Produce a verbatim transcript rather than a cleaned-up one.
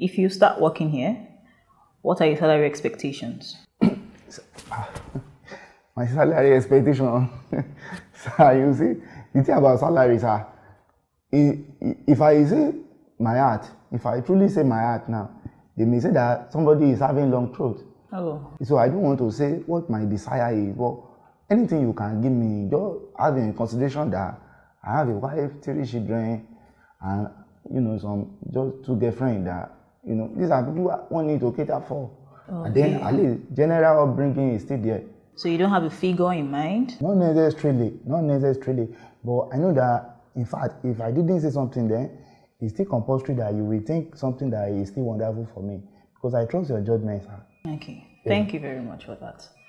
if you start working here, what are your salary expectations? My salary expectation, sir, you see, the thing about salary, sir, if I say my heart, if I truly say my heart now, they may say that somebody is having long throat. Oh. So I don't want to say what my desire is, but anything you can give me, just have in consideration that I have a wife, three children, and you know, some just two girlfriends that, you know, these are people who want need to cater for. Okay. And then at least general upbringing is still there. So you don't have a figure in mind? Not necessarily, not necessarily. But I know that, in fact, if I didn't say something then, it's still compulsory that you will think something that is still wonderful for me. Because I trust your judgment, sir. Okay. Thank yeah. you very much for that.